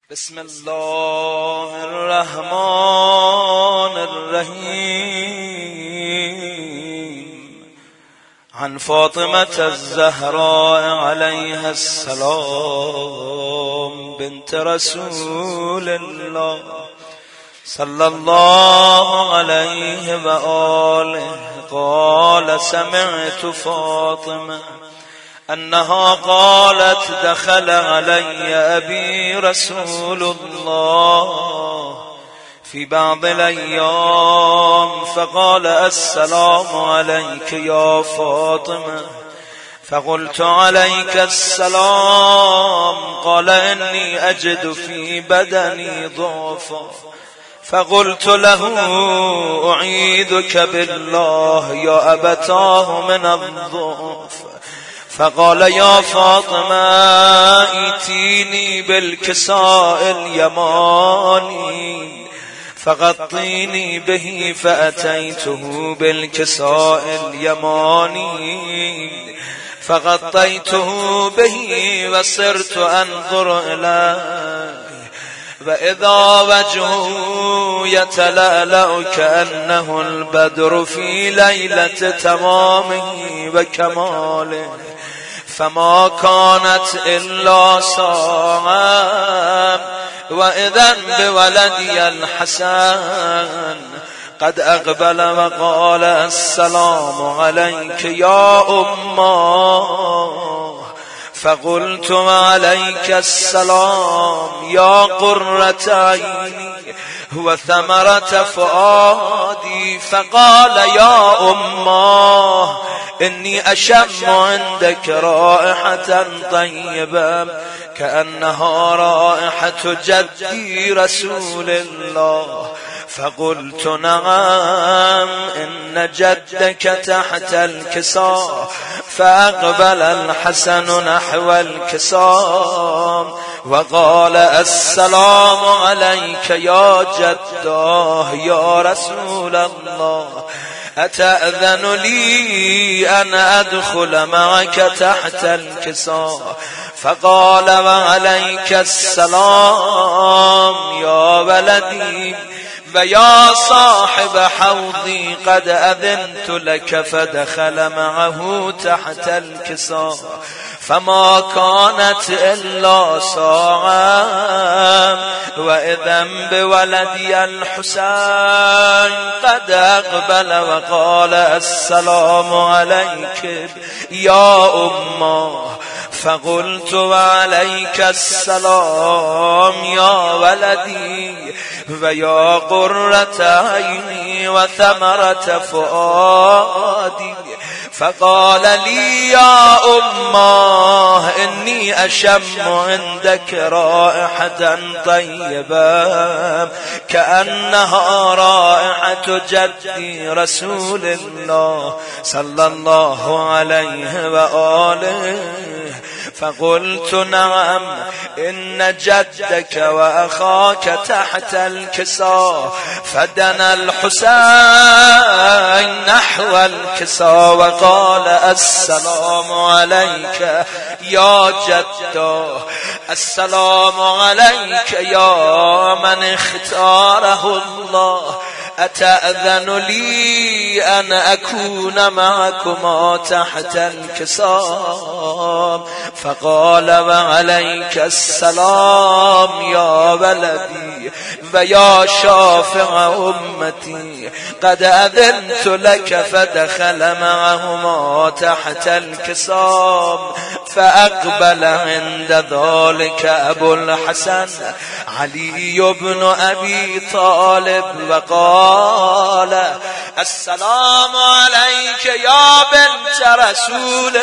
بسم الله الرحمن الرحیم. عن فاطمة الزهراء عليها السلام بنت رسول الله صلى الله عليه وآله قال سمعت فاطمة أنها قالت دخل علي أبي رسول الله في بعض الأيام فقال السلام عليك يا فاطمة، فقلت عليك السلام. قال إني أجد في بدني ضعفا، فقلت له أعيذك بالله يا أبتاه من الضعف. فقال يا فاطمة ائتيني بالكساء اليماني فغطيني به، فأتيته بالكساء اليماني فغطيته به وصرت أنظر إليه وإذا وجهه يتلألأ كأنه البدر في ليلة تمامه وكماله، فما كانت إلا ساعة وإذا بولدي الحسن قد أقبل وقال السلام عليك يا أمه. فقلت عليك السلام يا قرة عيني وثمرة فؤادي. فقال يا أمه إني أشم عندك رائحة طيبة كأنها رائحة جدي رسول الله. فقلت نعم إن جدك تحت الكساء. فأقبل الحسن نحو الكساء وقال السلام عليك يا جداه يا رسول الله، أتأذن لي أن أدخل معك تحت الكساء؟ فقال وعليك السلام يا ولدي ويا صاحب حوضي قد أذنت لك. فدخل معه تحت الكساء فما كانت إلا ساعة وإذا بولدي الحسين قد أقبل وقال السلام عليك يا أمه. فقلت وعليك السلام يا ولدي ويا قرة عيني وثمرة فؤادي. فقال لي يا أمه إني أشم عندك رائحة طيبة كأنها رائحة جدي رسول الله صلى الله عليه وآله. فقلت نعم إن جدك وأخاك تحت الكساء. فدنا الحسين نحو الكساء وقال السلام عليك يا جداه، السلام عليك يا من اختاره الله، أتأذن لي أن أكون معكما تحت الكساء؟ فقال وعليك السلام يا ولدي ويا شافع أمتي قد أذنت لك. فدخل معهما تحت الكساء فأقبل عند ذلك أبو الحسن علي بن أبي طالب وقال السلام عليك يا بنت رسول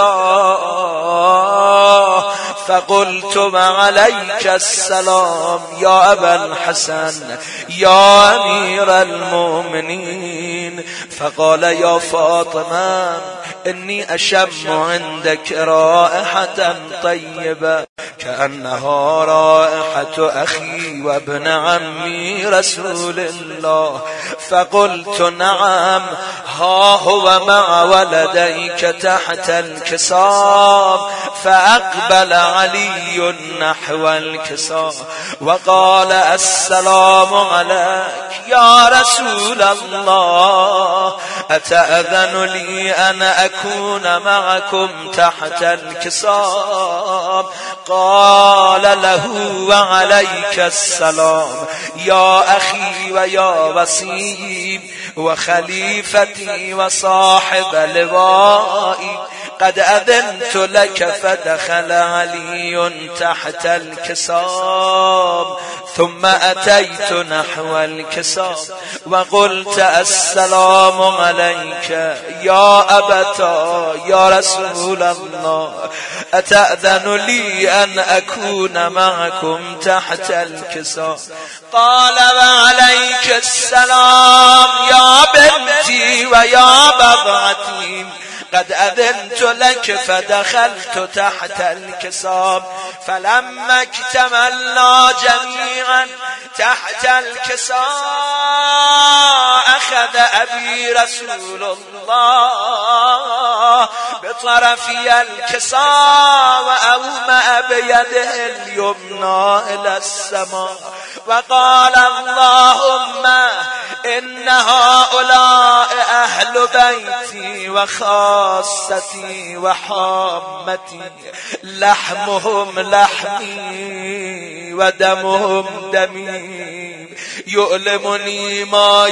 الله. فقلت وعليك السلام يا أبا الحسن يا أمير المؤمنين. فقال يا فاطمة إني أشم عندك رائحة طيبة كأنها رائحة أخي وابن عمي رسول الله. فقلت نعم ها هو مع ولديك تحت الكساء. فأقبل علي نحو الكساء وقال السلام عليك يا رسول الله، أتأذن لي أن أكون معكم تحت الكساء؟ قال له وعليك السلام يا أخي ويا وسيم وخليفتي وصاحب لوائي، قد أذنت لك. فدخل علي تحت الكساء ثم أتيت نحو الكساء وقلت السلام عليك يا أبتا يا رسول الله، أتأذن لي أن أكون معكم تحت الكساء؟ قال وعليك السلام يا بنتي ويا بضعتي، قد أذنت لك. فدخلت تحت الكساء فلما اكتملنا جميعا تحت الكساء أخذ أبي رسول الله بطرفي الكساء وأومأ بيده اليمنى إلى السماء وقال اللهم إن هؤلاء أهل بيتي وخاصتي وحامتي، لحمهم لحمي ودمهم دمي، يؤلمني ما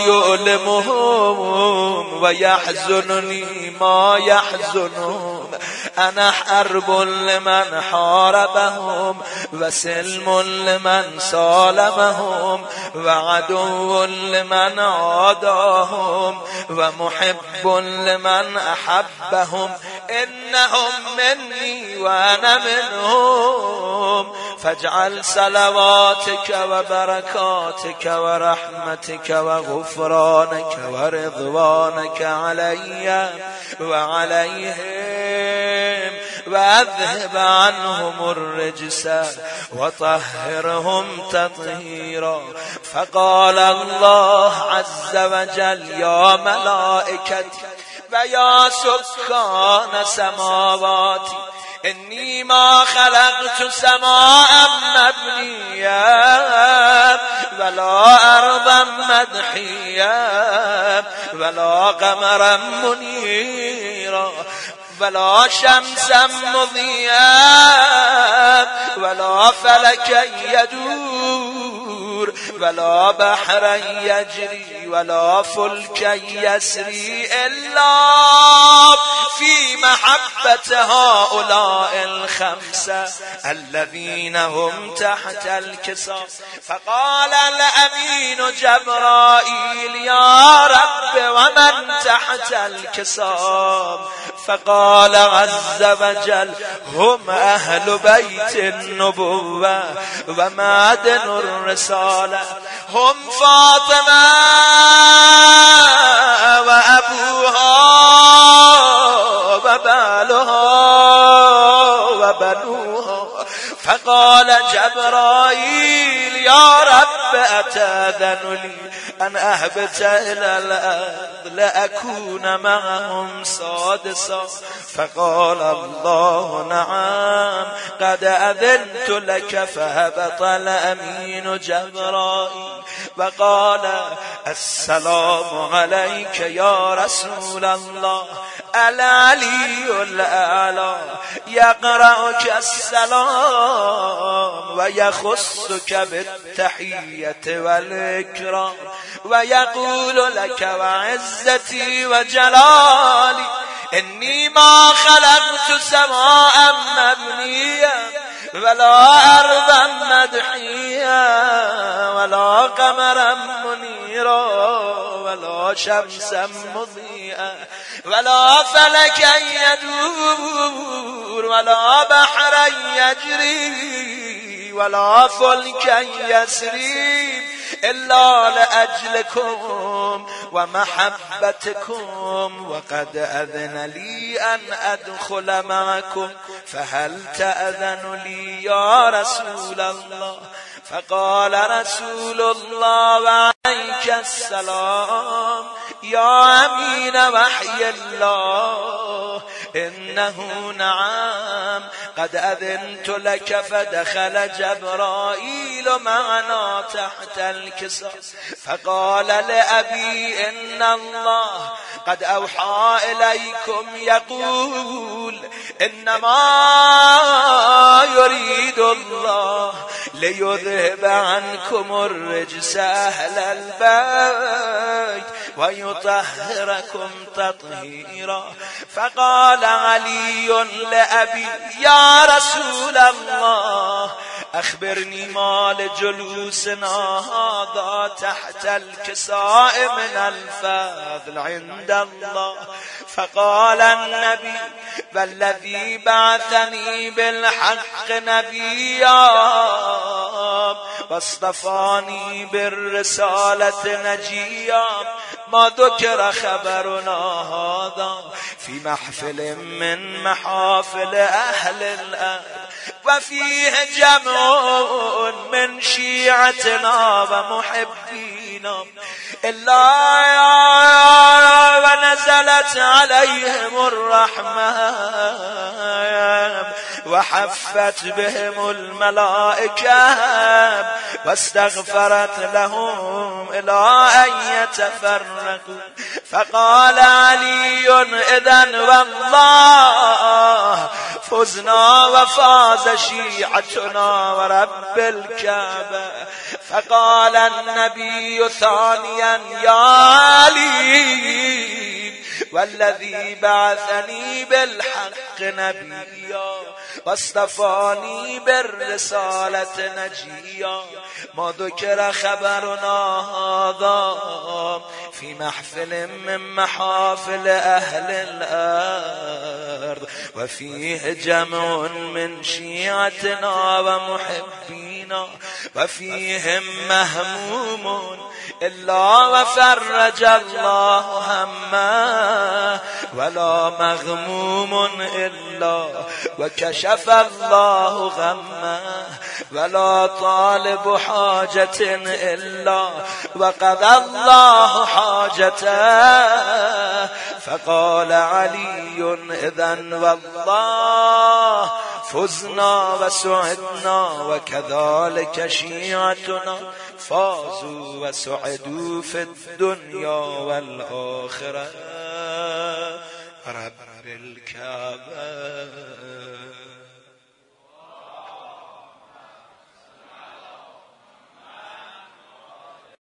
يؤلمهم ويحزنني ما يحزنهم. أنا حرب لمن حاربهم وسلم لمن سالمهم وعدو لمن عاداهم ومحب لمن أحبهم. إنهم مني وأنا منهم، فاجعل صلواتك وبركاتك ورحمتك وغفرانك ورضوانك علي وعليهم، وأذهب عنهم الرجس وطهرهم تطهيرا. فقال الله عز وجل يا ملائكتي ويا سكان سماواتي، إني ما خلقت سماء مبنيا ولا أرضا مدحيا ولا قمرا منيرا ولا شمسا مضيئا ولا فلكا يدور ولا بحرا يجري ولا فلكا يسري إلا في محبة هؤلاء الخمسة الذين هم تحت الكساء. فقال الأمين جبرائيل يا رب ومن تحت الكساء؟ فقال عز وجل هم أهل بيت النبوة ومعدن الرسالة، هم فاطمة وأبوها وبالها وبنوها. فقال جبرائيل يا رب أتأذن لي أن أهبط إلى الأرض لأكون معهم سادسا؟ فقال الله نعم قد أذنت لك. فهبط الأمين جبرائيل وقال السلام عليك يا رسول الله. العلي الأعلى يقرأك السلام ويخصك بالتحية والإكرام ويقول لك وعزتي وجلالي إني ما خلقت سماء مبنيا ولا أرضا مدحيا ولا قمرا منيرا ولا شمسا مضيئا ولا فلكا يدور ولا بحرا يجري ولا فلكا يسري إلا لأجلكم ومحبتكم، وقد أذن لي أن أدخل معكم، فهل تأذن لي يا رسول الله؟ فقال رسول الله وعليك السلام يا أمين وحي الله إنه نعم قد أذنت لك فدخل جبرائيل معنا تحت الكساء فقال لأبي إن الله قد أوحى إليكم يقول إنما يريد الله ليذهب عنكم الرجس أهل البيت ويطهركم تطهيرا. فقال علي لأبي يا رسول الله أخبرني ما لجلوسنا هذا تحت الكساء من الفضل عند الله. فقال النبي والذي بعثني بالحق نبيا واصطفاني بالرسالة نجيا ما ذكر خبرنا هذا في محفل من محافل أهل الأرض وفيه جمع من شيعتنا ومحبينا إلا ونزلت عليهم الرحمة وحفت بهم الملائكة واستغفرت لهم إلى أن يتفرقوا. فقال علي إذن والله فزنا وفاز شيعتنا ورب الكعبة. فقال النبي ثانيا يا علي والذي بعثني بالحق نبيا واصطفاني بالرسالة نجيا ما ذكر خبرنا هذا في محفل من محافل أهل الأرض وفيه جمع من شيعتنا ومحبينا وفيهم مهموم إلا وفرج الله همه ولا مغموم إلا وكشف الله غمه ولا طالب حاجة إلا وقضى الله حاجته. فقال علي إذن والله فزنا وسعدنا وكذلك شيعتنا فازوا وسعدوا في الدنيا والآخرة رب الكعبة.